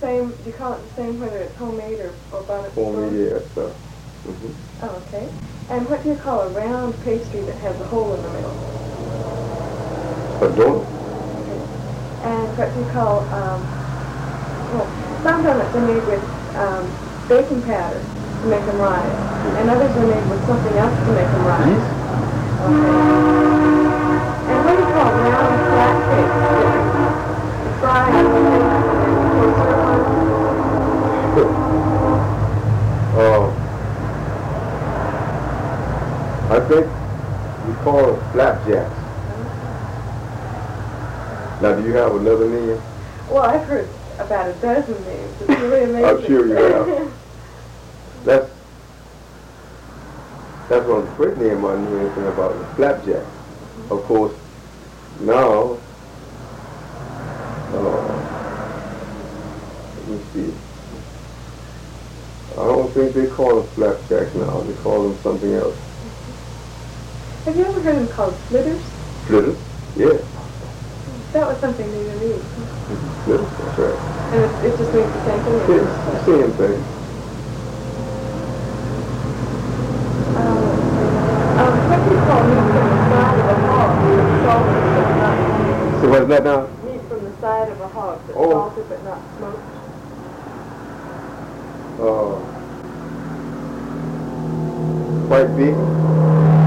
same? Do you call it the same whether it's homemade or bought at the store? Homemade, yes, sir. Mm-hmm. Oh, okay. And what do you call a round pastry that has a hole in the middle? A donut. Okay. And what do you call, well, some donuts are made with baking powder to make them rise, and others are made with something else to make them rise. Yeast? Okay. And what do you call round flat cakes that you fry and pour syrup on them? I think we call them flapjacks. Now, do you have another name? Well, I've heard about a dozen names. It's really amazing. I'm sure you have. That's one of the first name I knew anything about, was flapjack. Of course, now, let me see. I don't think they call them flapjacks now. They call them something else. Have you ever heard them called flitters? Flitters? Yeah. That was something new to me. Flitters, that's right. And it just means the same thing? Yes, the same thing. What do you call meat from the side of a hog that's salted but not So what's that now? meat from the side of a hog that's Oh. salted but not smoked? White bacon?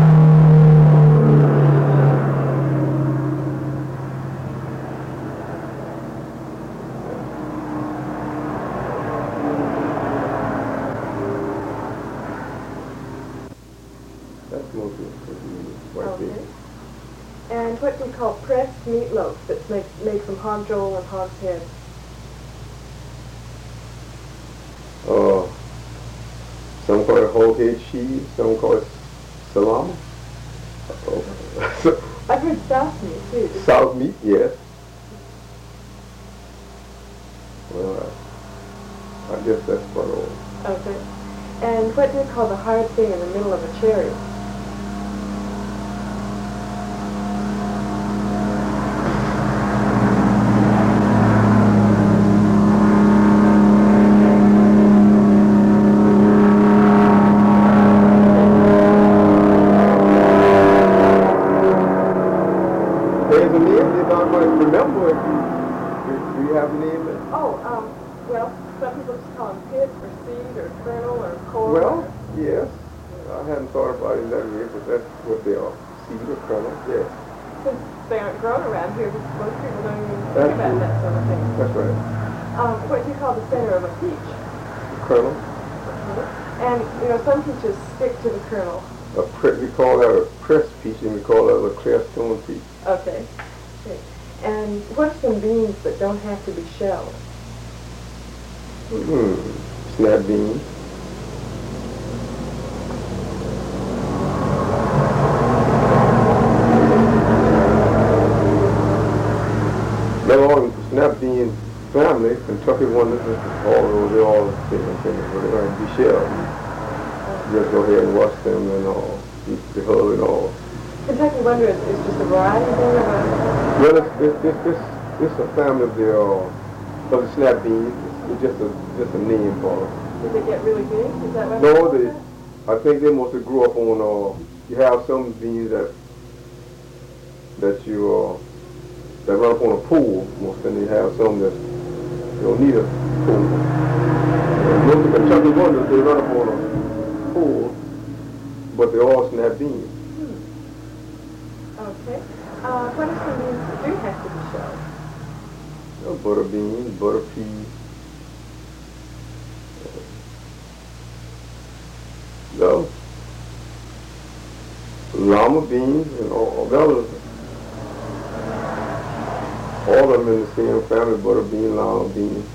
That's mostly white Okay. bacon. And what do you call pressed meatloaf that's made from hog jowl and hog's head? Some call it whole head cheese, some call it salami. I've heard South meat too. South meat, yes. Well, I guess that's about all. Okay. And what do you call the hard thing in the middle of a cherry? There's a name, if I'm going to remember it. Do you have a name? Oh, well, some people just call them pit or seed or kernel or core. Well, yes. I hadn't thought about it that way, but that's what they are. Seed or kernel, yes. Since they aren't grown around here, most people don't even think That's about true. that sort of thing. That's right. What do you call the center of a peach? Kernel. And, some peaches stick to the kernel. We call that a pressed peach, and we call that a clear stone peach. Okay. And what's some beans that don't have to be shelled? Snap beans. They're all snap bean family. Kentucky one, they're all the same thing, but they're going to be shelled. Just go ahead and wash them and all, eat the hull and all. Kentucky Wonder is just a variety thing? Well, it's a family of the snap beans. It's just a name for them. Did they get really big? Is that right? No, I think they mostly grew up on, you have some beans that run up on a pool, most than you have some that don't need a pool. Most of the Kentucky Wonders, they run up on a pool, but they're all snap beans. Okay. What are some beans that do have to be shelled? Butter beans, butter peas. Lima beans and all of them in the same family, butter bean, lima beans.